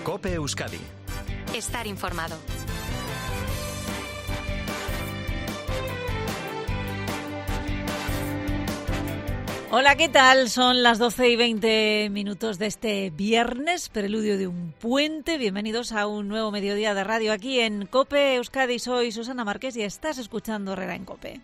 COPE Euskadi. Estar informado. Hola, ¿qué tal? Son las 12:20 de este viernes, preludio de un puente. Bienvenidos a un nuevo mediodía de radio aquí en COPE Euskadi. Soy Susana Márquez y estás escuchando Herrera en COPE.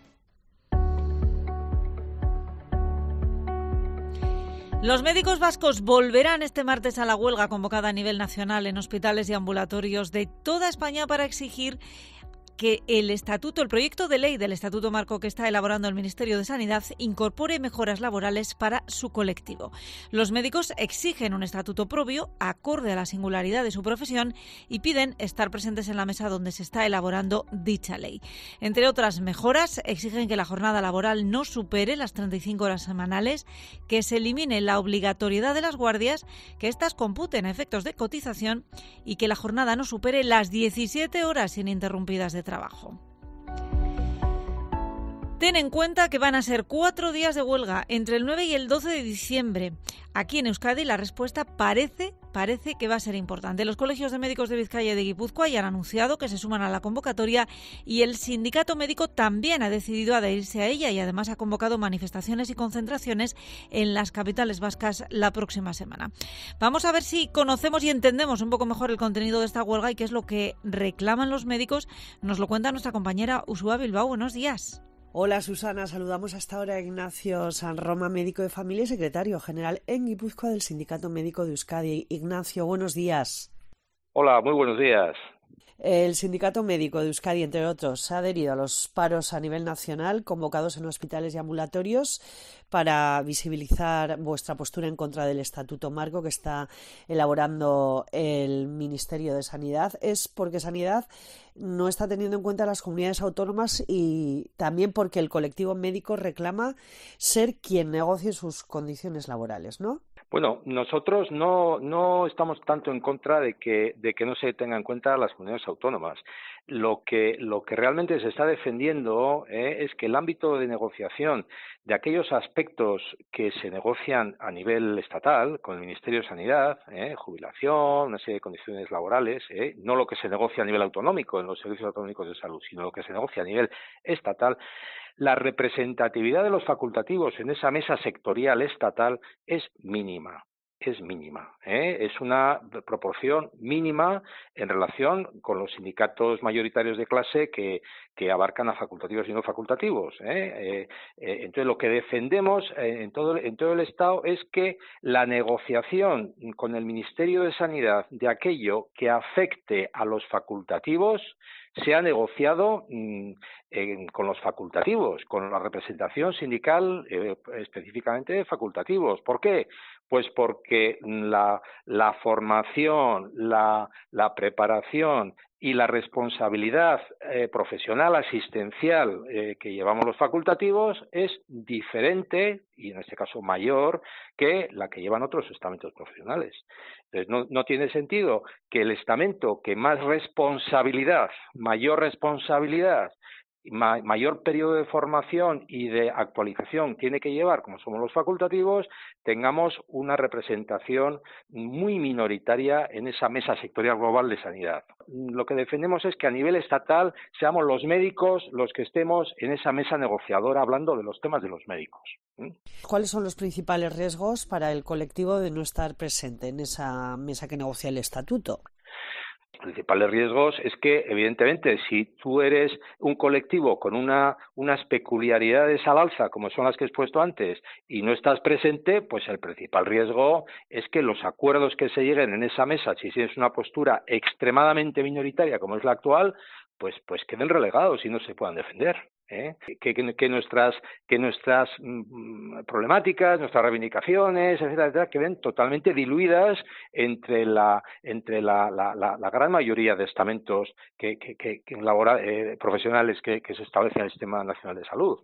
Los médicos vascos volverán este martes a la huelga convocada a nivel nacional en hospitales y ambulatorios de toda España para exigir que el proyecto de ley del Estatuto Marco que está elaborando el Ministerio de Sanidad incorpore mejoras laborales para su colectivo. Los médicos exigen un estatuto propio acorde a la singularidad de su profesión y piden estar presentes en la mesa donde se está elaborando dicha ley. Entre otras mejoras, exigen que la jornada laboral no supere las 35 horas semanales, que se elimine la obligatoriedad de las guardias, que éstas computen a efectos de cotización y que la jornada no supere las 17 horas ininterrumpidas de trabajo. Ten en cuenta que van a ser 4 días de huelga entre el 9 y el 12 de diciembre. Aquí en Euskadi la respuesta parece que va a ser importante. Los colegios de médicos de Vizcaya y de Guipúzcoa ya han anunciado que se suman a la convocatoria y el sindicato médico también ha decidido adherirse a ella y además ha convocado manifestaciones y concentraciones en las capitales vascas la próxima semana. Vamos a ver si conocemos y entendemos un poco mejor el contenido de esta huelga y qué es lo que reclaman los médicos. Nos lo cuenta nuestra compañera Uxua Bilbao. Buenos días. Hola Susana, saludamos hasta ahora a Ignacio San Roma, médico de familia y secretario general en Guipúzcoa del Sindicato Médico de Euskadi. Ignacio, buenos días. Hola, muy buenos días. El Sindicato Médico de Euskadi, entre otros, se ha adherido a los paros a nivel nacional convocados en hospitales y ambulatorios para visibilizar vuestra postura en contra del Estatuto Marco que está elaborando el Ministerio de Sanidad. Es porque Sanidad no está teniendo en cuenta las comunidades autónomas y también porque el colectivo médico reclama ser quien negocie sus condiciones laborales, ¿no? Bueno, nosotros no estamos tanto en contra de que no se tengan en cuenta las comunidades autónomas. Lo que realmente se está defendiendo es que el ámbito de negociación de aquellos aspectos que se negocian a nivel estatal con el Ministerio de Sanidad, jubilación, una serie de condiciones laborales, no lo que se negocia a nivel autonómico en los servicios autonómicos de salud, sino lo que se negocia a nivel estatal. La representatividad de los facultativos en esa mesa sectorial estatal es mínima. Es una proporción mínima en relación con los sindicatos mayoritarios de clase que abarcan a facultativos y no facultativos. Entonces, lo que defendemos en todo el Estado es que la negociación con el Ministerio de Sanidad de aquello que afecte a los facultativos se ha negociado con los facultativos, con la representación sindical específicamente de facultativos. ¿Por qué? Pues porque la formación, la preparación y la responsabilidad profesional asistencial que llevamos los facultativos es diferente, y en este caso mayor, que la que llevan otros estamentos profesionales. Entonces, no tiene sentido que el estamento que más responsabilidad, mayor responsabilidad, mayor periodo de formación y de actualización tiene que llevar, como somos los facultativos, tengamos una representación muy minoritaria en esa mesa sectorial global de sanidad. Lo que defendemos es que a nivel estatal seamos los médicos los que estemos en esa mesa negociadora hablando de los temas de los médicos. ¿Cuáles son los principales riesgos para el colectivo de no estar presente en esa mesa que negocia el estatuto? Los principales riesgos es que, evidentemente, si tú eres un colectivo con unas peculiaridades al alza, como son las que he expuesto antes, y no estás presente, pues el principal riesgo es que los acuerdos que se lleguen en esa mesa, si tienes una postura extremadamente minoritaria como es la actual, pues queden relegados y no se puedan defender. Que nuestras problemáticas, nuestras reivindicaciones, etcétera, queden totalmente diluidas entre la gran mayoría de estamentos profesionales que se establecen en el Sistema Nacional de Salud.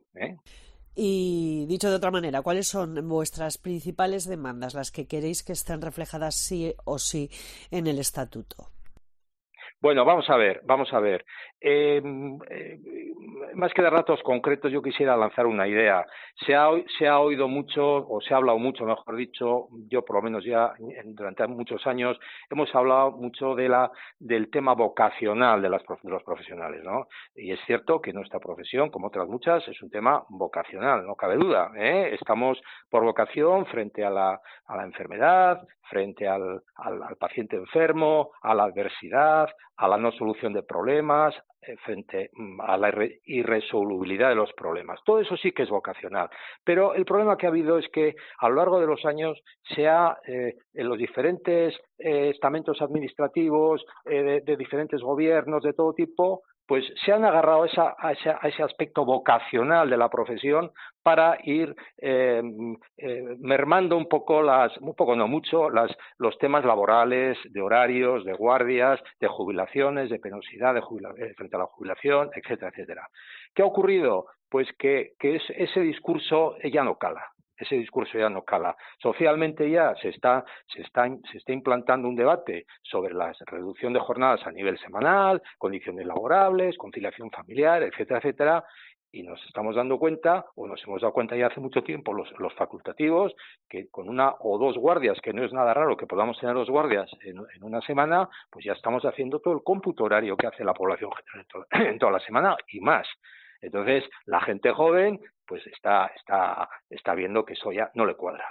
Y dicho de otra manera, ¿cuáles son vuestras principales demandas, las que queréis que estén reflejadas sí o sí en el estatuto? Bueno, vamos a ver. Más que dar datos concretos, yo quisiera lanzar una idea. Se ha oído mucho, o se ha hablado mucho, mejor dicho, yo por lo menos ya durante muchos años, hemos hablado mucho del tema vocacional de los profesionales, ¿no? Y es cierto que nuestra profesión, como otras muchas, es un tema vocacional, no cabe duda, ¿eh? Estamos por vocación frente a la enfermedad, frente al paciente enfermo, a la adversidad, a la no solución de problemas, frente a la irresolubilidad de los problemas. Todo eso sí que es vocacional. Pero el problema que ha habido es que a lo largo de los años en los diferentes estamentos administrativos, de diferentes gobiernos de todo tipo, pues se han agarrado a ese aspecto vocacional de la profesión para ir mermando los temas laborales, de horarios, de guardias, de jubilaciones, de penosidad frente a la jubilación, etcétera, etcétera. ¿Qué ha ocurrido? Pues que ese discurso ya no cala. Ese discurso ya no cala. Socialmente ya se está implantando un debate sobre la reducción de jornadas a nivel semanal, condiciones laborables, conciliación familiar, etcétera, etcétera, y nos estamos dando cuenta, o nos hemos dado cuenta ya hace mucho tiempo, los facultativos, que con una o dos guardias, que no es nada raro que podamos tener 2 guardias en una semana, pues ya estamos haciendo todo el cómputo horario que hace la población general en toda la semana y más. Entonces, la gente joven pues está viendo que eso ya no le cuadra.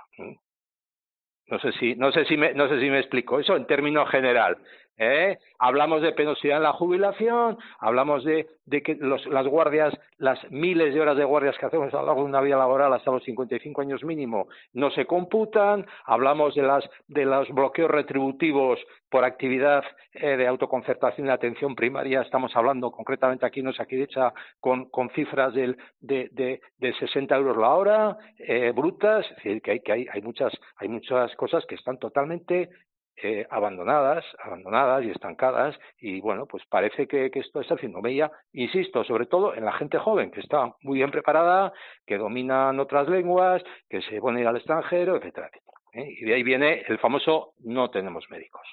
No sé si me explico. Eso en términos general. Hablamos de penosidad en la jubilación, hablamos de que las guardias, las miles de horas de guardias que hacemos a lo largo de una vida laboral hasta los 55 años mínimo no se computan, hablamos de los bloqueos retributivos por actividad de autoconcertación y atención primaria, estamos hablando concretamente aquí en Osakidetza con cifras de 60 euros la hora, brutas, es decir, que hay muchas cosas que están totalmente abandonadas y estancadas, y bueno, pues parece que esto está haciendo mella, insisto, sobre todo en la gente joven, que está muy bien preparada, que dominan otras lenguas, que se pone a ir al extranjero, etcétera, etcétera. Y de ahí viene el famoso no tenemos médicos.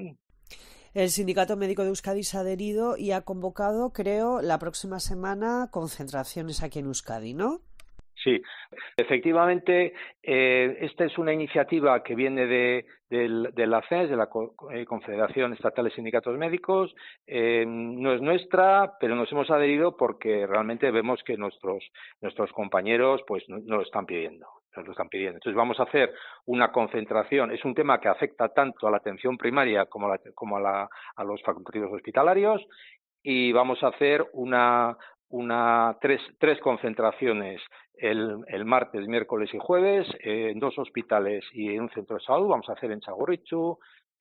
El Sindicato Médico de Euskadi se ha adherido y ha convocado, creo, la próxima semana concentraciones aquí en Euskadi, ¿no? Sí, efectivamente, esta es una iniciativa que viene de la CES, de la Confederación Estatal de Sindicatos Médicos. No es nuestra, pero nos hemos adherido porque realmente vemos que nuestros compañeros pues no lo están pidiendo. Entonces vamos a hacer una concentración. Es un tema que afecta tanto a la atención primaria como a los facultativos hospitalarios, y vamos a hacer tres concentraciones el martes, miércoles y jueves en 2 hospitales y en un centro de salud. Vamos a hacer en Txagorritxu,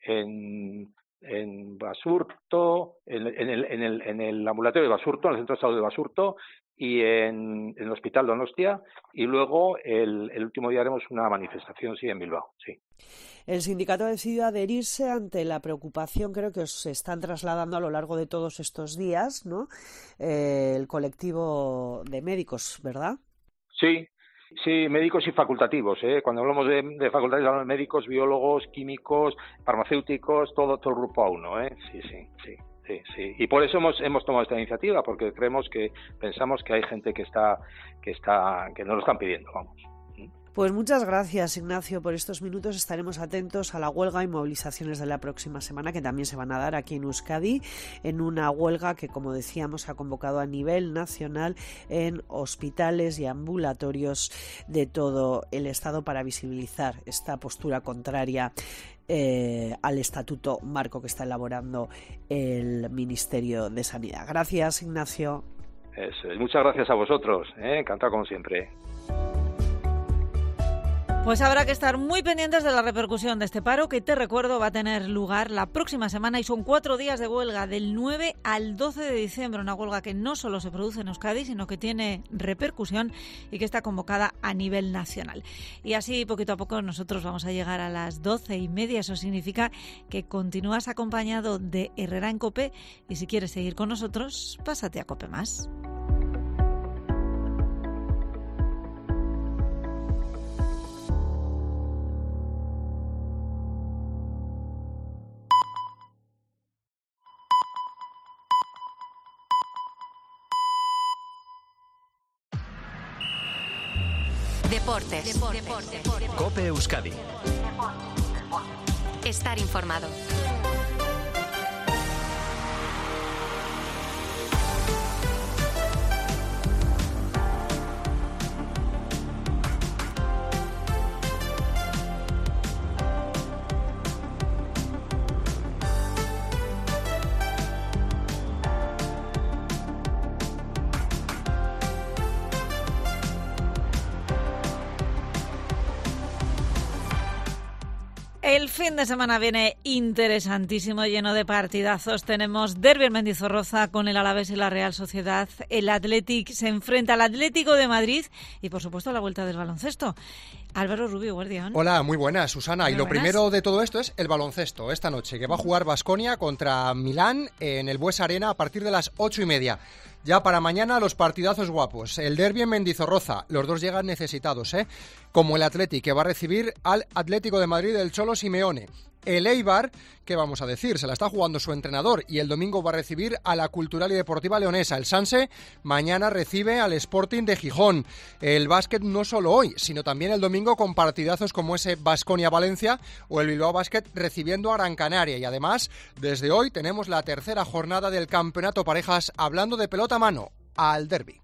en Basurto, en el ambulatorio de Basurto, en el centro de salud de Basurto, y en el hospital Donostia, y luego el último día haremos una manifestación en Bilbao, sí. El sindicato ha decidido adherirse ante la preocupación, creo que os están trasladando a lo largo de todos estos días, ¿no? El colectivo de médicos, ¿verdad? Sí, médicos y facultativos. Cuando hablamos de facultativos, hablamos de médicos, biólogos, químicos, farmacéuticos, todo el grupo A1. Sí. Y por eso hemos tomado esta iniciativa, porque pensamos que hay gente que nos lo están pidiendo, vamos. Pues muchas gracias, Ignacio, por estos minutos. Estaremos atentos a la huelga y movilizaciones de la próxima semana, que también se van a dar aquí en Euskadi, en una huelga que, como decíamos, se ha convocado a nivel nacional en hospitales y ambulatorios de todo el Estado para visibilizar esta postura contraria al estatuto marco que está elaborando el Ministerio de Sanidad. Gracias, Ignacio. Muchas gracias a vosotros. Encantado como siempre. Pues habrá que estar muy pendientes de la repercusión de este paro, que te recuerdo va a tener lugar la próxima semana, y son 4 días de huelga, del 9 al 12 de diciembre, una huelga que no solo se produce en Euskadi, sino que tiene repercusión y que está convocada a nivel nacional. Y así, poquito a poco, nosotros vamos a llegar a las 12:30. Eso significa que continúas acompañado de Herrera en COPE, y si quieres seguir con nosotros, pásate a COPE Más. Deportes. COPE Euskadi. Estar informado. El fin de semana viene interesantísimo, lleno de partidazos. Tenemos derbi en Mendizorroza con el Alavés y la Real Sociedad. El Athletic se enfrenta al Atlético de Madrid y, por supuesto, la vuelta del baloncesto. Álvaro Rubio, guardián. Hola, muy buenas, Susana. Muy y lo buenas. primero de todo esto es el baloncesto. Esta noche, que va a jugar Baskonia contra Milán en el Buesa Arena a partir de las 8:30. Ya para mañana los partidazos guapos. El derbi en Mendizorroza. Los dos llegan necesitados, como el Athletic, que va a recibir al Atlético de Madrid del Cholo Simeone. El Eibar, ¿qué vamos a decir? Se la está jugando su entrenador y el domingo va a recibir a la Cultural y Deportiva Leonesa. El Sanse mañana recibe al Sporting de Gijón. El básquet no solo hoy, sino también el domingo con partidazos como ese Baskonia-Valencia o el Bilbao Basket recibiendo a Gran Canaria. Y además, desde hoy tenemos la tercera jornada del Campeonato Parejas hablando de pelota a mano, al derbi.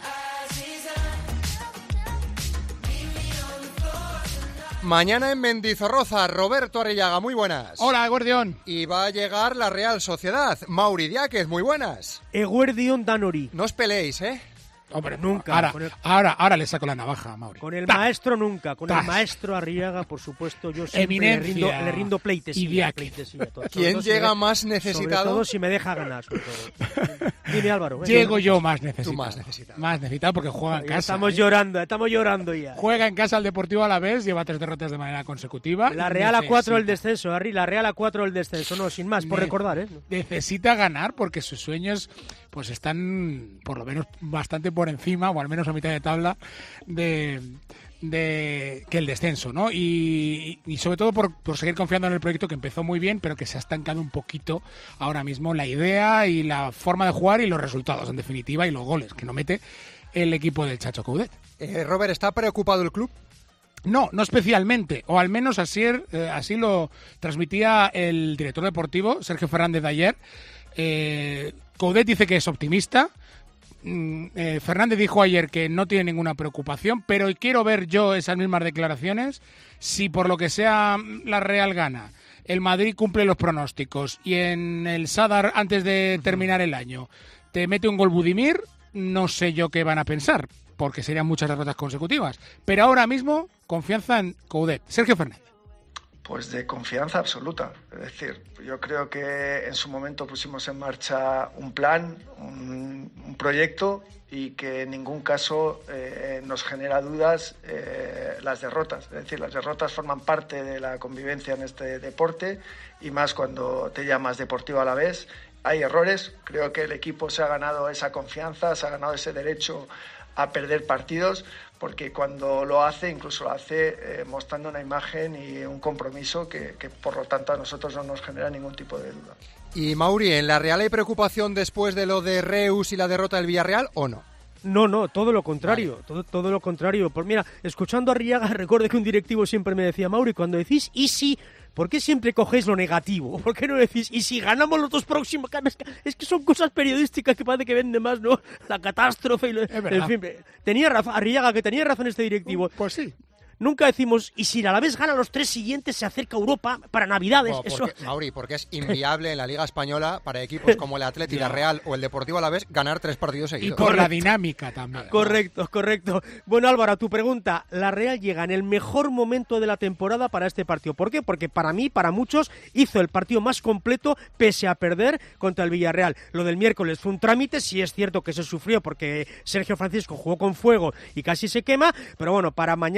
Mañana en Mendizorroza, Roberto Arrillaga, muy buenas. Hola, Eguerdión. Y va a llegar la Real Sociedad, Mauri Diáquez, muy buenas. Eguerdión Danori. No os peleéis, ¿eh? Hombre, Nunca. Ahora le saco la navaja a Mauri. Con el Ta. maestro nunca, con Ta. el maestro Arriaga, por supuesto, yo siempre Eminencia. le rindo pleitesía. Y Diáquez. pleitesía, todo. ¿Quién Sobre todo si llega me- más Sobre necesitado? todo si me deja ganar, sobre todo. Dime, Álvaro. Llego yo más necesitado. Tú más necesitado. Más necesitado porque juega en Ya casa. estamos llorando ya. Juega en casa el Deportivo Alavés, lleva 3 derrotas de manera consecutiva. La Real a 4 del Necesita- descenso, Arri, la Real a 4 del descenso. No, sin más, por Ne- recordar, ¿eh? Necesita ganar porque sus sueños pues están por lo menos bastante por encima, o al menos a mitad de tabla, de que el descenso, ¿no? Y sobre todo por seguir confiando en el proyecto que empezó muy bien, pero que se ha estancado un poquito ahora mismo la idea y la forma de jugar y los resultados, en definitiva, y los goles que no mete el equipo del Chacho Coudet. Robert, ¿está preocupado el club? No especialmente, o al menos así lo transmitía el director deportivo, Sergio Fernández, de ayer. Coudet dice que es optimista. Fernández dijo ayer que no tiene ninguna preocupación, pero quiero ver yo esas mismas declaraciones. Si por lo que sea la Real gana, el Madrid cumple los pronósticos y en el Sadar antes de terminar el año te mete un gol Budimir, no sé yo qué van a pensar, porque serían muchas derrotas consecutivas. Pero ahora mismo, confianza en Coudet. Sergio Fernández. Pues de confianza absoluta. Es decir, yo creo que en su momento pusimos en marcha un plan, un proyecto, y que en ningún caso nos genera dudas las derrotas. Es decir, las derrotas forman parte de la convivencia en este deporte, y más cuando te llamas Deportivo Alavés. Hay errores, creo que el equipo se ha ganado esa confianza, se ha ganado ese derecho a perder partidos, porque cuando lo hace, incluso lo hace mostrando una imagen y un compromiso que por lo tanto a nosotros no nos genera ningún tipo de duda. Y Mauri, ¿en la Real hay preocupación después de lo de Reus y la derrota del Villarreal o no? No, todo lo contrario, todo lo contrario. Pues mira, escuchando a Arriaga, recuerdo que un directivo siempre me decía: Mauri, cuando decís ¿y si? ¿Por qué siempre cogéis lo negativo? ¿Por qué no decís ¿y si ganamos los dos próximos? Es que son cosas periodísticas que parece que venden más, ¿no? La catástrofe y Es verdad. en fin, tenía razón, Arriaga, que tenía razón este directivo. Pues sí. Nunca decimos ¿y si el Alavés gana los 3 siguientes se acerca a Europa para Navidades? Bueno, Eso... Mauri, porque es inviable en la Liga Española para equipos como el Atleti, la Real o el Deportivo Alavés ganar 3 partidos Y seguidos. por la dinámica también. Correcto. Bueno, Álvaro, a tu pregunta, la Real llega en el mejor momento de la temporada para este partido. ¿Por qué? Porque para mí, para muchos, hizo el partido más completo pese a perder contra el Villarreal. Lo del miércoles fue un trámite, sí es cierto que se sufrió porque Sergio Francisco jugó con fuego y casi se quema, pero bueno, para mañana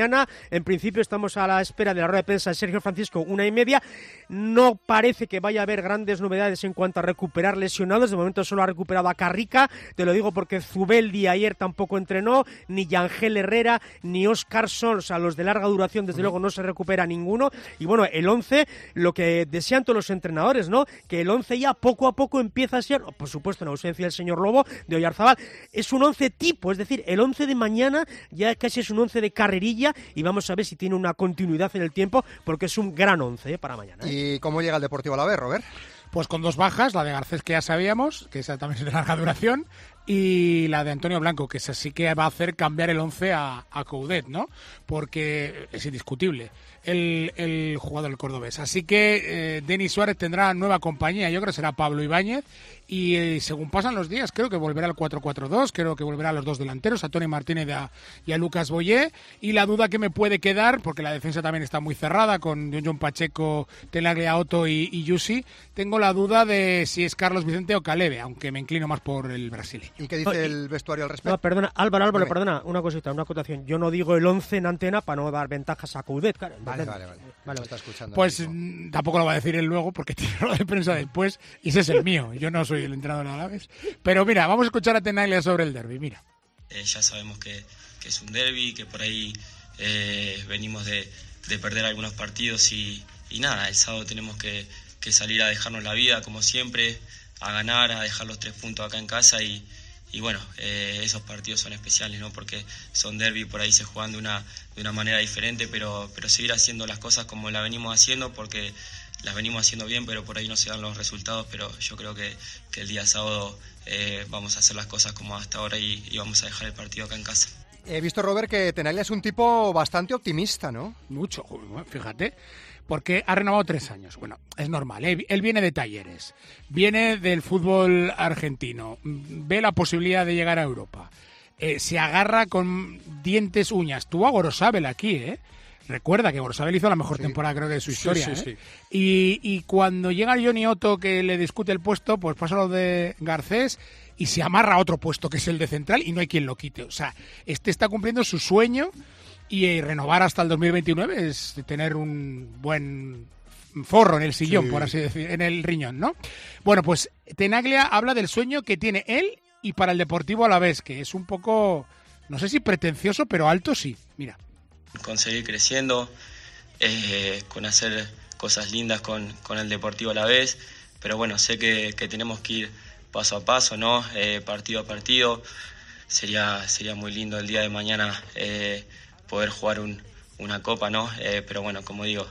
En principio estamos a la espera de la rueda de prensa de Sergio Francisco, 1:30. No parece que vaya a haber grandes novedades en cuanto a recuperar lesionados. De momento solo ha recuperado a Carrica. Te lo digo porque Zubeldi ayer tampoco entrenó, ni Yangel Herrera, ni Óscar Sol. O sea, los de larga duración, desde luego, no se recupera ninguno. Y bueno, el 11, lo que desean todos los entrenadores, ¿no? Que el 11 ya poco a poco empieza a ser, por supuesto, en ausencia del señor Lobo, de Oyarzábal, es un 11 tipo, es decir, el 11 de mañana ya casi es un 11 de carrerilla y vamos a ver si tiene una continuidad en el tiempo, porque es un gran 11 para mañana. ¿Y cómo llega el Deportivo Alavés, Robert? Pues con 2 bajas, la de Garcés que ya sabíamos, que esa también es de larga duración, y la de Antonio Blanco, que esa sí que va a hacer cambiar el 11 a Coudet, ¿no? Porque es indiscutible el jugador del cordobés. Así que Denis Suárez tendrá nueva compañía, yo creo que será Pablo Ibáñez, y según pasan los días, creo que volverá al 4-4-2, creo que volverá a los 2 delanteros, a Tony Martínez y a Lucas Boyé, y la duda que me puede quedar, porque la defensa también está muy cerrada, con John Pacheco, Tenaglia, Otto y Yusi, tengo la duda de si es Carlos Vicente o Calebe, aunque me inclino más por el brasileño. ¿Y qué dice el vestuario al respecto? No, perdona, Álvaro, perdona, una cosita, una acotación. Yo no digo el 11 en antena para no dar ventajas a Coudet, claro. Vale. Está escuchando. Pues tampoco lo va a decir él luego, porque tiene rueda de prensa después, y ese es el mío. Yo no soy el entrenador de Alavés. Pero mira, vamos a escuchar a Tenaglia sobre el derbi, mira. Ya sabemos que es un derbi, que por ahí venimos de perder algunos partidos y nada, el sábado tenemos que salir a dejarnos la vida, como siempre, a ganar, a dejar los 3 puntos acá en casa y bueno, esos partidos son especiales, ¿no? Porque son derbi, por ahí se juegan de una manera diferente, pero seguir haciendo las cosas como las venimos haciendo, porque las venimos haciendo bien, pero por ahí no se dan los resultados, pero yo creo que el día sábado vamos a hacer las cosas como hasta ahora y vamos a dejar el partido acá en casa. He visto, Robert, que Tenaglia es un tipo bastante optimista, ¿no? Mucho, fíjate, porque ha renovado 3 años. Bueno, es normal, él viene de Talleres, viene del fútbol argentino, ve la posibilidad de llegar a Europa, se agarra con dientes, uñas. Tuvo a Gorosabel aquí, Recuerda que Gorosabel hizo la mejor temporada, creo que, de su historia. Sí. Y cuando llega Johnny Otto, que le discute el puesto, pues pasa lo de Garcés y se amarra a otro puesto, que es el de central, y no hay quien lo quite. O sea, está cumpliendo su sueño, y renovar hasta el 2029 es tener un buen forro en el sillón, por así decir, en el riñón, ¿no? Bueno, pues Tenaglia habla del sueño que tiene él y para el Deportivo Alavés, que es un poco, no sé si pretencioso, pero alto sí. Mira. Con seguir creciendo, con hacer cosas lindas con el Deportivo Alavés, pero bueno, sé que tenemos que ir paso a paso, ¿no? Partido a partido. Sería muy lindo el día de mañana poder jugar una copa, ¿no? Pero bueno, como digo,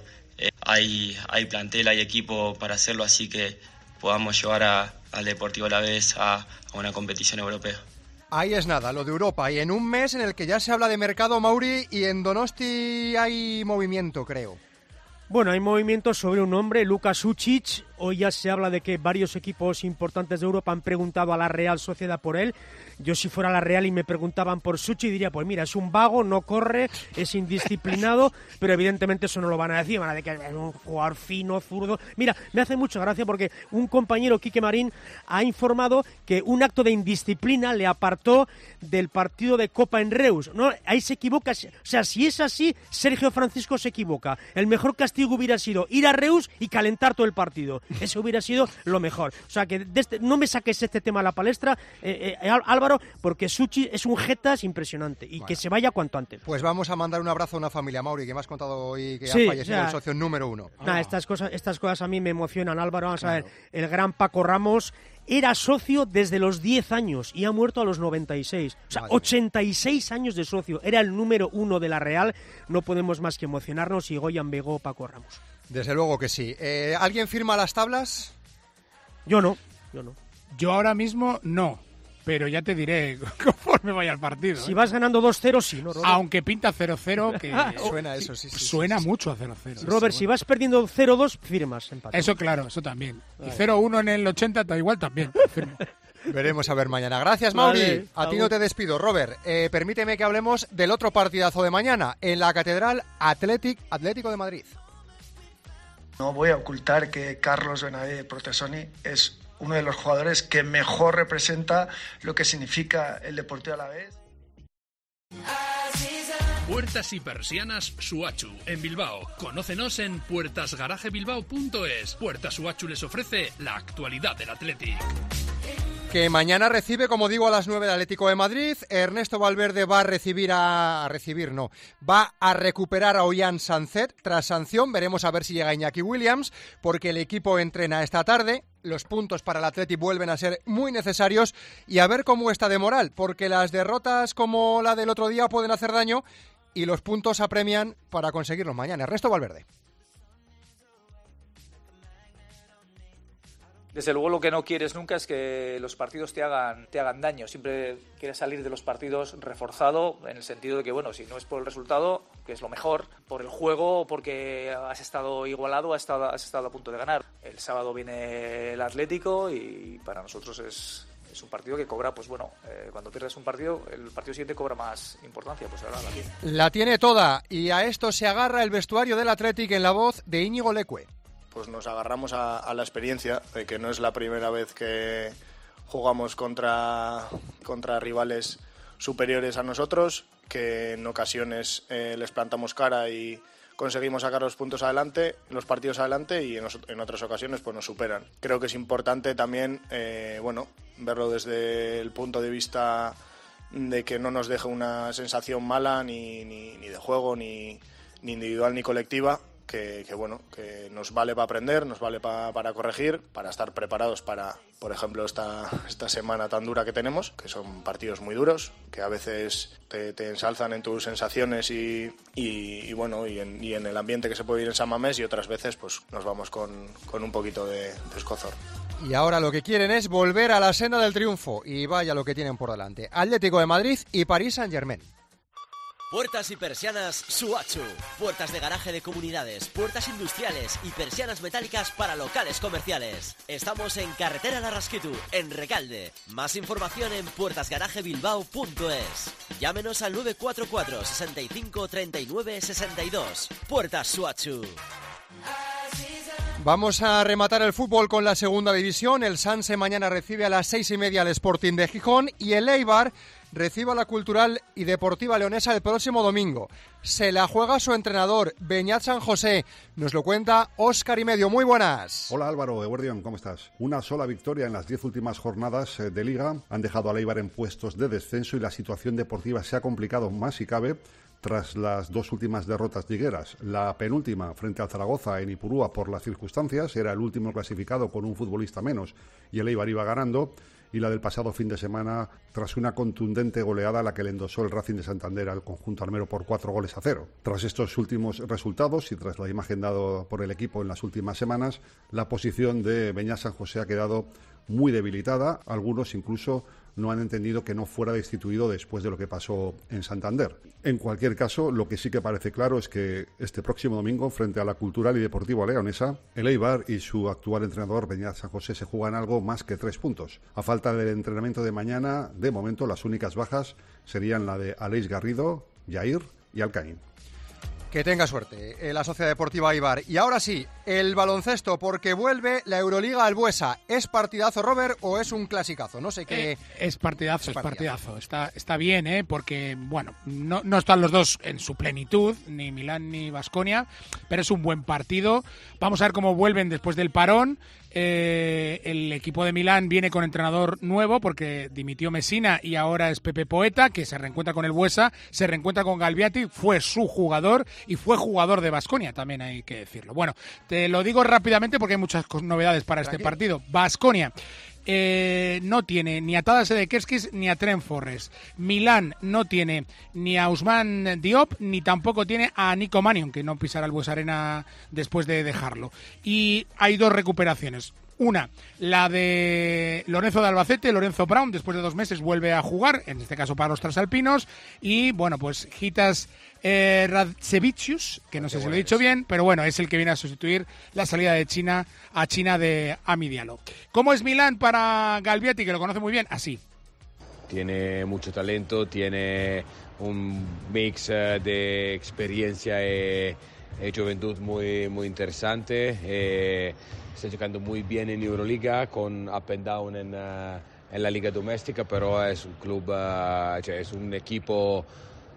hay plantel, hay equipo para hacerlo, así que podamos llevar al Deportivo Alavés a una competición europea. Ahí es nada, lo de Europa, y en un mes en el que ya se habla de mercado, Mauri, y en Donosti hay movimiento, creo. Bueno, hay movimiento sobre un hombre, Luka Sučić. Hoy ya se habla de que varios equipos importantes de Europa han preguntado a la Real Sociedad por él. Yo, si fuera la Real y me preguntaban por Sučić, diría, pues mira, es un vago, no corre, es indisciplinado, pero evidentemente eso no lo van a decir, van a decir que es un jugador fino, zurdo. Mira, me hace mucha gracia porque un compañero, Quique Marín, ha informado que un acto de indisciplina le apartó del partido de Copa en Reus. ¿No? Ahí se equivoca, o sea, si es así, Sergio Francisco se equivoca. El mejor castigo hubiera sido ir a Reus y calentar todo el partido. Eso hubiera sido lo mejor. O sea, que no me saques este tema a la palestra, Álvaro, porque Sučić es un jetas impresionante y bueno, que se vaya cuanto antes. Pues vamos a mandar un abrazo a una familia, Mauri, que me has contado hoy que ha fallecido el socio número 1. Estas cosas a mí me emocionan, Álvaro. Vamos a ver, el gran Paco Ramos era socio desde los 10 años y ha muerto a los 96. O sea, 86 años de socio. Era el número 1 de la Real. No podemos más que emocionarnos y Goyan Begó, Paco Ramos. Desde luego que sí. ¿Alguien firma las tablas? Yo no. Yo ahora mismo no. Pero ya te diré conforme vaya el partido. Si vas ganando 2-0, sí, ¿no, Robert? Aunque pinta 0-0, que suena eso, sí. Suena mucho a 0-0. Robert, si vas perdiendo 0-2, firmas empate. Eso claro, eso también. Y 0-1 en el 80, igual también. Firmo. Veremos a ver mañana. Gracias, Mauri. A ti no te despido. Robert, permíteme que hablemos del otro partidazo de mañana en la Catedral Atlético de Madrid. No voy a ocultar que Carlos Bernabé Protesoni es uno de los jugadores que mejor representa lo que significa el Deportivo Alavés. Puertas y persianas Suachu, en Bilbao. Conócenos en puertasgarajebilbao.es. Puertas Suachu les ofrece la actualidad del Athletic. Que mañana recibe, como digo, a las 9 el Atlético de Madrid. Ernesto Valverde va a recuperar a Ollán Sancet tras sanción. Veremos a ver si llega Iñaki Williams, porque el equipo entrena esta tarde. Los puntos para el Athletic vuelven a ser muy necesarios y a ver cómo está de moral, porque las derrotas como la del otro día pueden hacer daño y los puntos apremian para conseguirlos mañana. Ernesto Valverde. Desde luego lo que no quieres nunca es que los partidos te hagan daño. Siempre quieres salir de los partidos reforzado en el sentido de que, bueno, si no es por el resultado, que es lo mejor, por el juego, porque has estado igualado, has estado a punto de ganar. El sábado viene el Atlético y para nosotros es un partido que cobra, pues bueno, cuando pierdes un partido, el partido siguiente cobra más importancia, pues ahora la tiene. La tiene toda y a esto se agarra el vestuario del Athletic en la voz de Íñigo Leque. Pues nos agarramos a la experiencia de que no es la primera vez que jugamos contra rivales superiores a nosotros, que en ocasiones les plantamos cara y conseguimos sacar los puntos adelante, los partidos adelante, y en otras ocasiones pues nos superan. Creo que es importante también verlo desde el punto de vista de que no nos deje una sensación mala ni de juego, ni individual ni colectiva. Que nos vale para aprender, nos vale para corregir, para estar preparados para, por ejemplo, esta semana tan dura que tenemos, que son partidos muy duros, que a veces te ensalzan en tus sensaciones y en el ambiente que se puede vivir en San Mamés, y otras veces pues nos vamos con un poquito de escozor. Y ahora lo que quieren es volver a la senda del triunfo, y vaya lo que tienen por delante. Atlético de Madrid y Paris Saint-Germain. Puertas y persianas Suachu. Puertas de garaje de comunidades, puertas industriales y persianas metálicas para locales comerciales. Estamos en Carretera Larrasquitu, en Recalde. Más información en puertasgarajebilbao.es. Llámenos al 944 65 39 62. Puertas Suachu. Vamos a rematar el fútbol con la segunda división. El Sanse mañana recibe a las 6:30 al Sporting de Gijón y el Eibar recibe a la Cultural y Deportiva Leonesa el próximo domingo. Se la juega su entrenador, Beñat San José. Nos lo cuenta Óscar y Medio. Muy buenas. Hola Álvaro, Eguerdión, ¿cómo estás? Una sola victoria en las 10 últimas jornadas de Liga han dejado al Eibar en puestos de descenso y la situación deportiva se ha complicado más si cabe tras las dos últimas derrotas ligueras. La penúltima frente al Zaragoza en Ipurúa por las circunstancias, era el último clasificado con un futbolista menos y el Eibar iba ganando, y la del pasado fin de semana tras una contundente goleada a la que le endosó el Racing de Santander al conjunto armero por 4-0. Tras estos últimos resultados y tras la imagen dada por el equipo en las últimas semanas, la posición de Beñat San José ha quedado muy debilitada. Algunos incluso no han entendido que no fuera destituido después de lo que pasó en Santander. En cualquier caso, lo que sí que parece claro es que este próximo domingo, frente a la Cultural y Deportiva Leonesa, el Eibar y su actual entrenador, Beñat San José, se juegan algo más que 3 puntos. A falta del entrenamiento de mañana, de momento, las únicas bajas serían la de Aleix Garrido, Jair y Alcaín. Que tenga suerte la Sociedad Deportiva Eibar. Y ahora sí, el baloncesto, porque vuelve la Euroliga al Buesa. ¿Es partidazo, Robert, o es un clasicazo? No sé qué. Es partidazo. Está bien, porque, bueno, no están los dos en su plenitud, ni Milán ni Baskonia, pero es un buen partido. Vamos a ver cómo vuelven después del parón. El equipo de Milán viene con entrenador nuevo porque dimitió Messina y ahora es Pepe Poeta, que se reencuentra con el Buesa, se reencuentra con Galbiati, fue su jugador y fue jugador de Baskonia, también hay que decirlo. Bueno, te lo digo rápidamente porque hay muchas novedades para este partido. Baskonia no tiene ni a Tadas Sedekerskis ni a Trent Forrest. Milán no tiene ni a Ousmane Diop ni tampoco tiene a Nico Mannion, que no pisará el Buesa Arena después de dejarlo. Y hay dos recuperaciones. Una, la de Lorenzo de Albacete, Lorenzo Brown, después de 2 meses vuelve a jugar, en este caso para los transalpinos. Y bueno, pues Gitas Radzevicius, que no sé si lo he dicho bien, pero bueno, es el que viene a sustituir la salida de China de Ami Diallo. ¿Cómo es Milán para Galbiati, que lo conoce muy bien? Así. Tiene mucho talento, tiene un mix de experiencia y juventud muy interesante. Está jugando muy bien en Euroliga, con up and down en la liga doméstica, pero es un club, es un equipo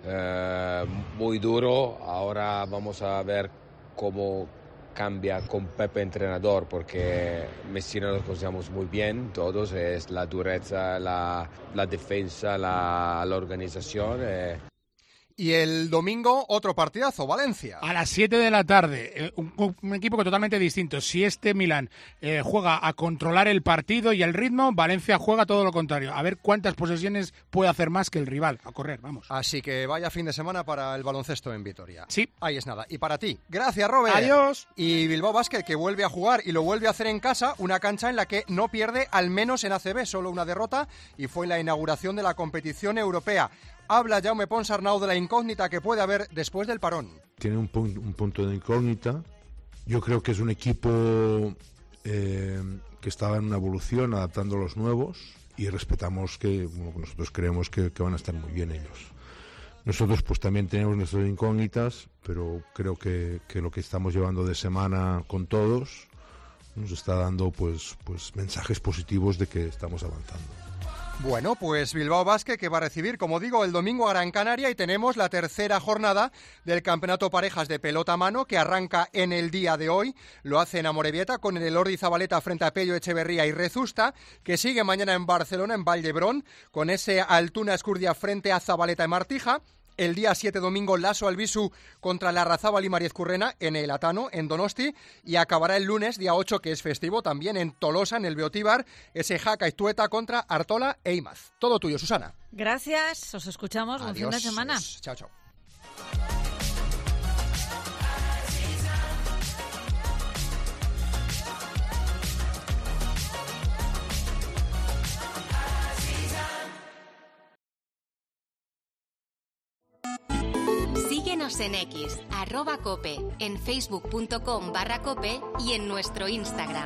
muy duro. Ahora vamos a ver cómo cambia con Pepe entrenador, porque Messina lo conocemos muy bien todos, es la dureza, la defensa, la organización. Y el domingo otro partidazo, Valencia. A las 7 de la tarde, un equipo que totalmente distinto. Si este Milán juega a controlar el partido y el ritmo, Valencia juega todo lo contrario. A ver cuántas posesiones puede hacer más que el rival, a correr, vamos. Así que vaya fin de semana para el baloncesto en Vitoria. Sí. Ahí es nada. Y para ti, gracias, Robert. Adiós. Y Bilbao Basket, que vuelve a jugar y lo vuelve a hacer en casa, una cancha en la que no pierde, al menos en ACB, solo una derrota, y fue en la inauguración de la competición europea. Habla Jaume Ponsarnau de la incógnita que puede haber después del parón. Tiene un punto de incógnita. Yo creo que es un equipo que estaba en una evolución, adaptando a los nuevos, y respetamos que nosotros creemos que van a estar muy bien ellos. Nosotros pues también tenemos nuestras incógnitas, pero creo que lo que estamos llevando de semana con todos nos está dando pues mensajes positivos de que estamos avanzando. Bueno, pues Bilbao Basket, que va a recibir, como digo, el domingo a Gran Canaria, y tenemos la tercera jornada del Campeonato Parejas de Pelota a Mano, que arranca en el día de hoy. Lo hace en Amorebieta con el Elordi Zabaleta frente a Pello Echeverría y Rezusta, que sigue mañana en Barcelona, en Vall-d'Hebron, con ese Altuna Escurdia frente a Zabaleta y Martija. El día 7 domingo, Laso Albisu contra Larrazábal y Mariez Currena en el Atano, en Donosti, y acabará el lunes, día 8, que es festivo, también en Tolosa, en el Beotíbar, ese Jaca y Tueta contra Artola e Imaz. Todo tuyo, Susana. Gracias, os escuchamos. Adiós. Buen fin de semana. Chao, chao. Síguenos en X, @cope, en facebook.com/cope y en nuestro Instagram.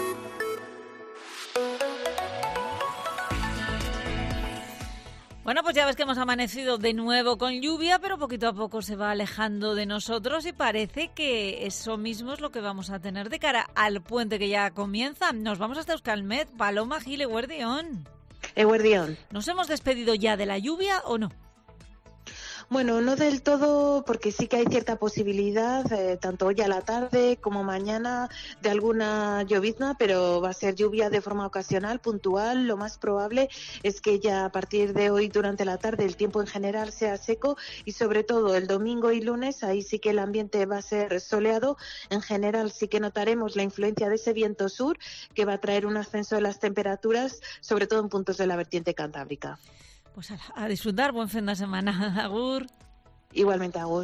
Bueno, pues ya ves que hemos amanecido de nuevo con lluvia, pero poquito a poco se va alejando de nosotros y parece que eso mismo es lo que vamos a tener de cara al puente que ya comienza. Nos vamos hasta Euskalmet. Paloma Gil, Eguerdión. Eguerdión. ¿Nos hemos despedido ya de la lluvia o no? Bueno, no del todo, porque sí que hay cierta posibilidad, tanto hoy a la tarde como mañana, de alguna llovizna, pero va a ser lluvia de forma ocasional, puntual. Lo más probable es que ya a partir de hoy durante la tarde el tiempo en general sea seco, y sobre todo el domingo y lunes, ahí sí que el ambiente va a ser soleado. En general sí que notaremos la influencia de ese viento sur, que va a traer un ascenso de las temperaturas, sobre todo en puntos de la vertiente cantábrica. Pues a disfrutar, buen fin de semana. Agur. Igualmente, agur.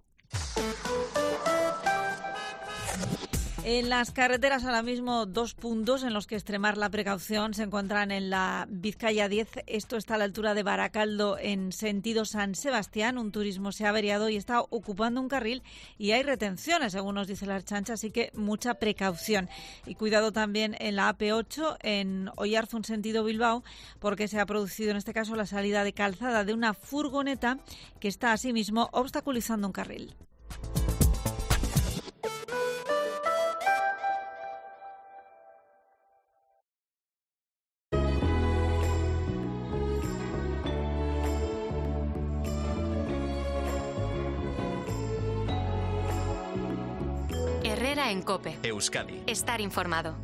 En las carreteras ahora mismo 2 puntos en los que extremar la precaución se encuentran en la Vizcaya 10. Esto está a la altura de Baracaldo en sentido San Sebastián. Un turismo se ha averiado y está ocupando un carril y hay retenciones, según nos dice la Ertzaintza, así que mucha precaución. Y cuidado también en la AP8 en Oyarzun sentido Bilbao, porque se ha producido en este caso la salida de calzada de una furgoneta que está asimismo obstaculizando un carril. Herrera en COPE. Euskadi. Estar informado.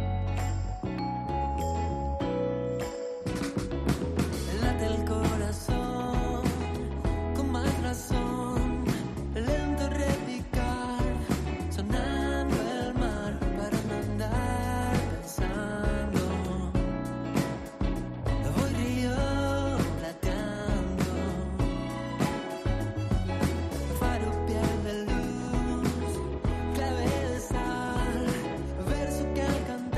Late el corazón con más razón, lento repicar, sonando el mar para no andar pensando. Voy río plateando, faro pierde luz, clave de sal, verso que al cantar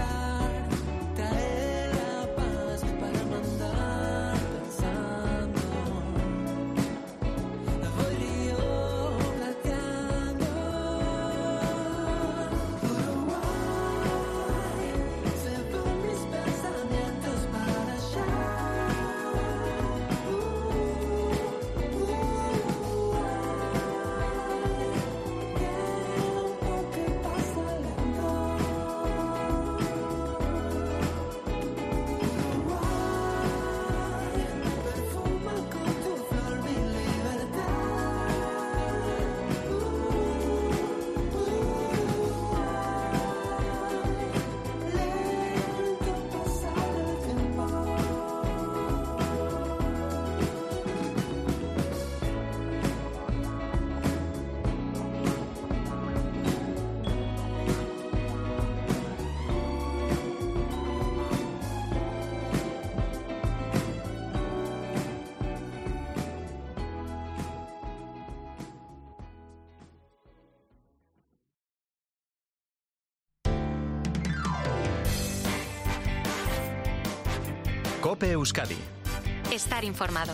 COPE Euskadi. Estar informado.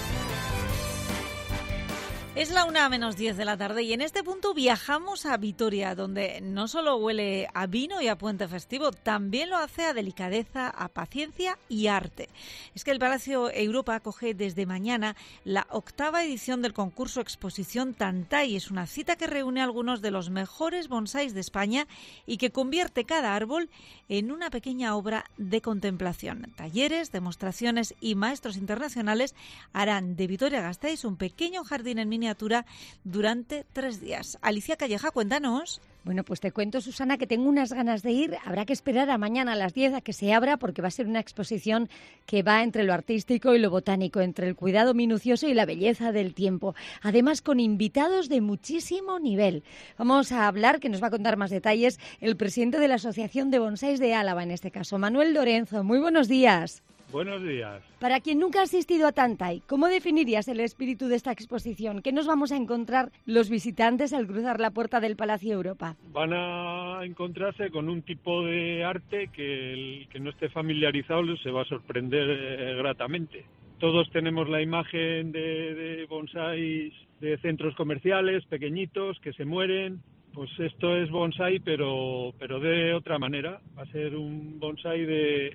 Es la 1:10 de la tarde y en este punto viajamos a Vitoria, donde no solo huele a vino y a puente festivo, también lo hace a delicadeza, a paciencia y arte. Es que el Palacio Europa acoge desde mañana la 8ª edición del concurso Exposición Tantay. Es una cita que reúne algunos de los mejores bonsáis de España y que convierte cada árbol en una pequeña obra de contemplación. Talleres, demostraciones y maestros internacionales harán de Vitoria-Gasteiz un pequeño jardín en miniatura durante 3 días. Alicia Calleja, cuéntanos. Bueno, pues te cuento, Susana, que tengo unas ganas de ir. Habrá que esperar a mañana a las 10 a que se abra, porque va a ser una exposición que va entre lo artístico y lo botánico, entre el cuidado minucioso y la belleza del tiempo. Además, con invitados de muchísimo nivel. Vamos a hablar, que nos va a contar más detalles, el presidente de la Asociación de Bonsáis de Álava, en este caso, Manuel Lorenzo. Muy buenos días. Buenos días. Para quien nunca ha asistido a Tantay, ¿cómo definirías el espíritu de esta exposición? ¿Qué nos vamos a encontrar los visitantes al cruzar la puerta del Palacio Europa? Van a encontrarse con un tipo de arte que el que no esté familiarizado se va a sorprender gratamente. Todos tenemos la imagen de bonsáis de centros comerciales pequeñitos que se mueren. Pues esto es bonsái, pero de otra manera. Va a ser un bonsái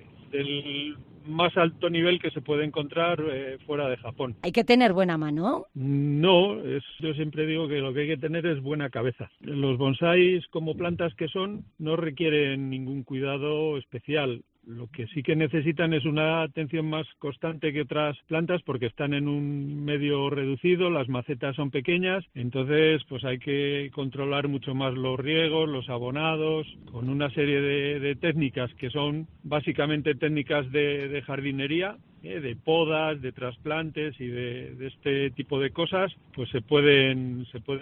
del más alto nivel que se puede encontrar fuera de Japón. Hay que tener buena mano. No, yo siempre digo que lo que hay que tener es buena cabeza. Los bonsáis, como plantas que son, no requieren ningún cuidado especial. Lo que sí que necesitan es una atención más constante que otras plantas porque están en un medio reducido, las macetas son pequeñas, entonces pues hay que controlar mucho más los riegos, los abonados, con una serie de técnicas que son básicamente técnicas de jardinería, de podas, de trasplantes y de este tipo de cosas, pues se pueden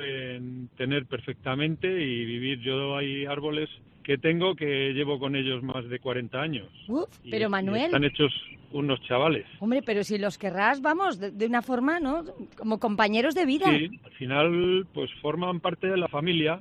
tener perfectamente y vivir. Yo hay árboles que tengo que llevo con ellos más de 40 años. Pero Manuel... Están hechos unos chavales. Hombre, pero si los querrás, vamos, de una forma, ¿no? Como compañeros de vida. Sí, al final pues forman parte de la familia.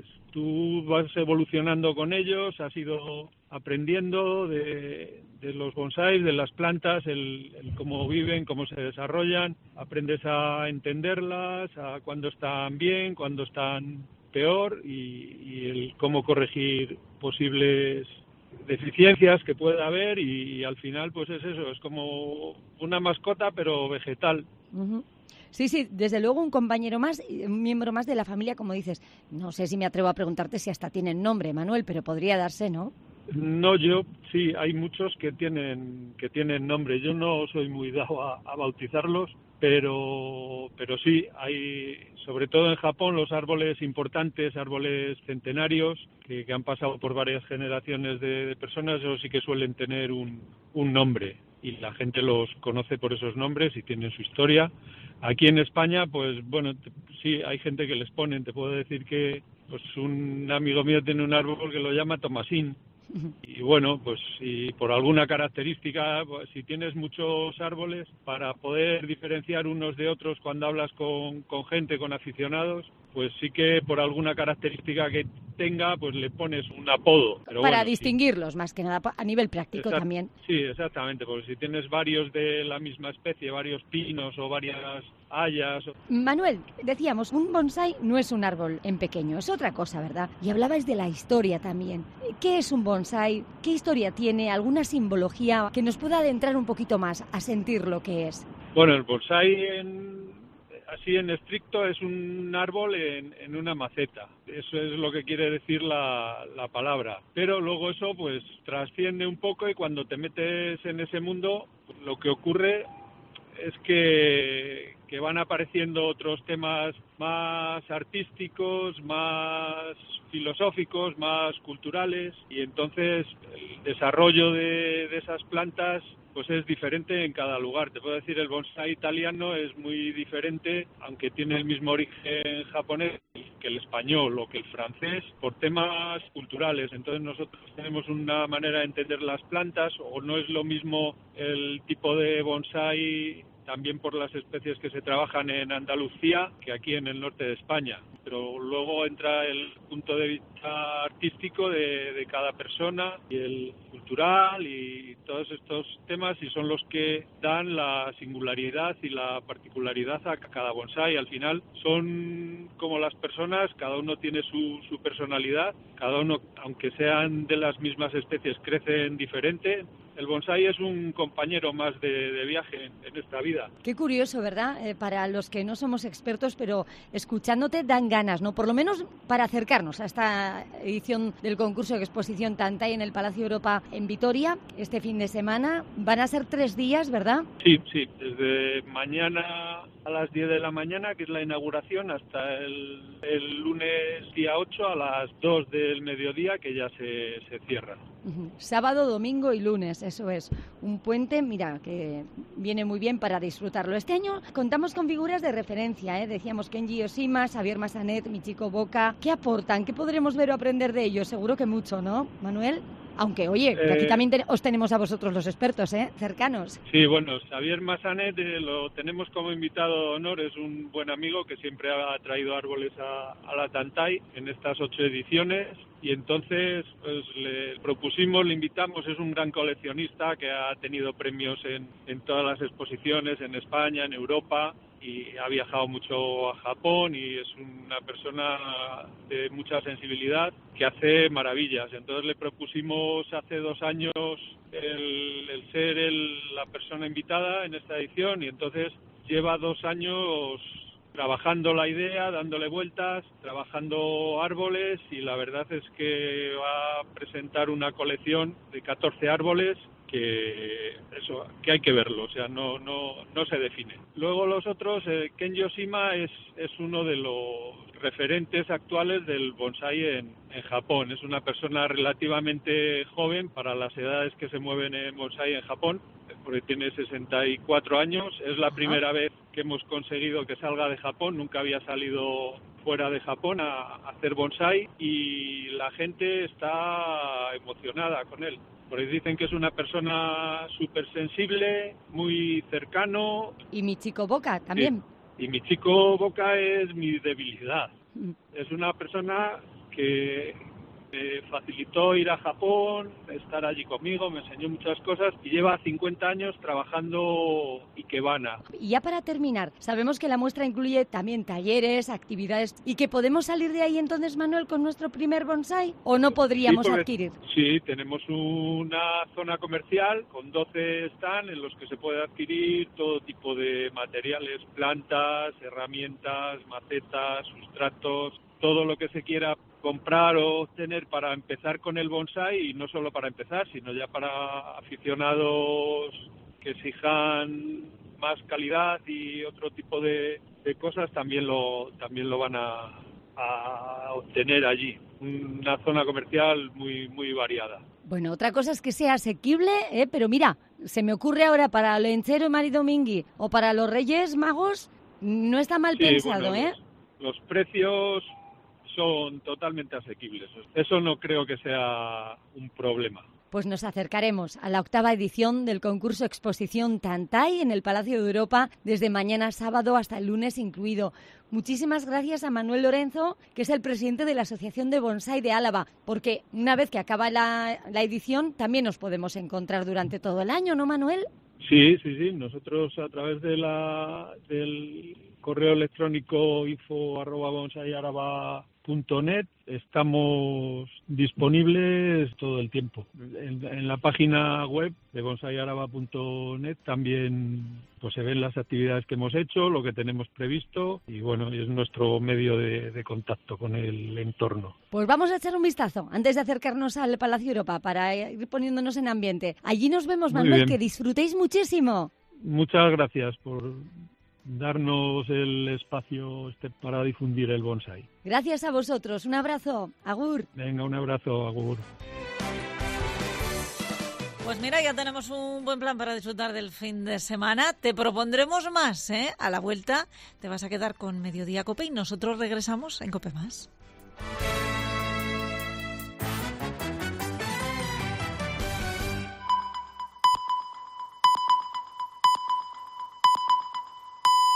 Tú vas evolucionando con ellos, has ido aprendiendo de los bonsáis, de las plantas, el cómo viven, cómo se desarrollan. Aprendes a entenderlas, a cuándo están bien, cuándo están peor y el cómo corregir posibles deficiencias que pueda haber y al final pues es eso, es como una mascota pero vegetal. Uh-huh. Sí, desde luego un compañero más, un miembro más de la familia, como dices. No sé si me atrevo a preguntarte si hasta tienen nombre, Manuel, pero podría darse, ¿no? No, sí, hay muchos que tienen nombre. Yo no soy muy dado a bautizarlos, pero sí, hay, sobre todo en Japón, los árboles importantes, árboles centenarios, que han pasado por varias generaciones de personas, esos sí que suelen tener un nombre y la gente los conoce por esos nombres y tienen su historia. Aquí en España, pues bueno, sí, hay gente que les ponen. Te puedo decir que pues un amigo mío tiene un árbol que lo llama Tomasín. Y bueno, pues si por alguna característica, pues, si tienes muchos árboles, para poder diferenciar unos de otros cuando hablas con gente, con aficionados, pues sí que por alguna característica que tenga, pues le pones un apodo. Pero para bueno, distinguirlos, más que nada, a nivel práctico también. Sí, exactamente, porque si tienes varios de la misma especie, varios pinos o varias hayas... Manuel, decíamos, un bonsái no es un árbol en pequeño, es otra cosa, ¿verdad? Y hablabais de la historia también. ¿Qué es un bonsái? ¿Qué historia tiene? ¿Alguna simbología que nos pueda adentrar un poquito más a sentir lo que es? Bueno, el bonsái así en estricto es un árbol en una maceta. Eso es lo que quiere decir la palabra. Pero luego eso pues trasciende un poco y cuando te metes en ese mundo, pues, lo que ocurre es que van apareciendo otros temas más artísticos, más filosóficos, más culturales y entonces el desarrollo de esas plantas pues es diferente en cada lugar. Te puedo decir, el bonsái italiano es muy diferente, aunque tiene el mismo origen japonés que el español o que el francés, por temas culturales. Entonces nosotros tenemos una manera de entender las plantas, o no es lo mismo el tipo de bonsái también por las especies que se trabajan en Andalucía que aquí en el norte de España. Pero luego entra el punto de vista artístico de cada persona y el cultural y todos estos temas, y son los que dan la singularidad y la particularidad a cada bonsái. Al final son como las personas, cada uno tiene su personalidad, cada uno, aunque sean de las mismas especies, crecen diferente. El bonsái es un compañero más de viaje en esta vida. Qué curioso, ¿verdad? Para los que no somos expertos, pero escuchándote dan ganas, ¿no? Por lo menos para acercarnos a esta edición del concurso de exposición Tantay en el Palacio Europa en Vitoria, este fin de semana. Van a ser 3 días, ¿verdad? Sí, desde mañana a las 10 de la mañana, que es la inauguración, hasta el lunes día 8 a las 2 del mediodía, que ya se cierra. Sábado, domingo y lunes, eso es. Un puente, mira, que viene muy bien para disfrutarlo. Este año contamos con figuras de referencia, ¿eh? Decíamos Kenji Yoshima, Xavier Massanet, Michiko Boca. ¿Qué aportan? ¿Qué podremos ver o aprender de ellos? Seguro que mucho, ¿no, Manuel? Aunque, oye, que aquí también os tenemos a vosotros los expertos, cercanos. Sí, bueno, Xavier Massanet lo tenemos como invitado de honor, es un buen amigo que siempre ha traído árboles a la Tantay en estas 8 ediciones, y entonces pues le invitamos, es un gran coleccionista que ha tenido premios en todas las exposiciones, en España, en Europa, y ha viajado mucho a Japón y es una persona de mucha sensibilidad que hace maravillas. Entonces le propusimos hace 2 años el ser la persona invitada en esta edición, y entonces lleva 2 años trabajando la idea, dándole vueltas, trabajando árboles, y la verdad es que va a presentar una colección de 14 árboles que hay que verlo, o sea, no se define. Luego los otros, Ken Yoshima es uno de los referentes actuales del bonsái en Japón. Es una persona relativamente joven para las edades que se mueven en bonsái en Japón, porque tiene 64 años. Es la primera vez que hemos conseguido que salga de Japón, nunca había salido fuera de Japón a hacer bonsái, y la gente está emocionada con él. Porque dicen que es una persona súper sensible, muy cercano. Y Michiko Boca también. Y Michiko Boca es mi debilidad. Es una persona que me facilitó ir a Japón, estar allí conmigo, me enseñó muchas cosas, y lleva 50 años trabajando ikebana. Y ya para terminar, sabemos que la muestra incluye también talleres, actividades, y que podemos salir de ahí entonces, Manuel, con nuestro primer bonsái, ¿o no podríamos adquirir? Sí, tenemos una zona comercial con 12 stands en los que se puede adquirir todo tipo de materiales, plantas, herramientas, macetas, sustratos, todo lo que se quiera comprar o obtener para empezar con el bonsái, y no solo para empezar, sino ya para aficionados que exijan más calidad y otro tipo de cosas, también lo van a obtener allí. Una zona comercial muy variada. Bueno, otra cosa es que sea asequible, pero mira, se me ocurre ahora para el Lenchero y Maridomingui o para los Reyes Magos, no está mal pensado, bueno, los precios son totalmente asequibles. Eso no creo que sea un problema. Pues nos acercaremos a la 8ª edición del concurso Exposición Tantay en el Palacio de Europa desde mañana sábado hasta el lunes incluido. Muchísimas gracias a Manuel Lorenzo, que es el presidente de la Asociación de Bonsái de Álava, porque una vez que acaba la edición también nos podemos encontrar durante todo el año, ¿no, Manuel? Sí. Nosotros a través del correo electrónico info@bonsaiaraba.net estamos disponibles todo el tiempo. En la página web de bonsaiaraba.net también pues se ven las actividades que hemos hecho, lo que tenemos previsto, y bueno, es nuestro medio de contacto con el entorno. Pues vamos a echar un vistazo antes de acercarnos al Palacio Europa para ir poniéndonos en ambiente. Allí nos vemos, Manuel, que disfrutéis muchísimo. Muchas gracias por darnos el espacio para difundir el bonsái. Gracias a vosotros. Un abrazo. Agur. Venga, un abrazo. Agur. Pues mira, ya tenemos un buen plan para disfrutar del fin de semana. Te propondremos más, ¿eh? A la vuelta te vas a quedar con Mediodía Cope y nosotros regresamos en Cope Más.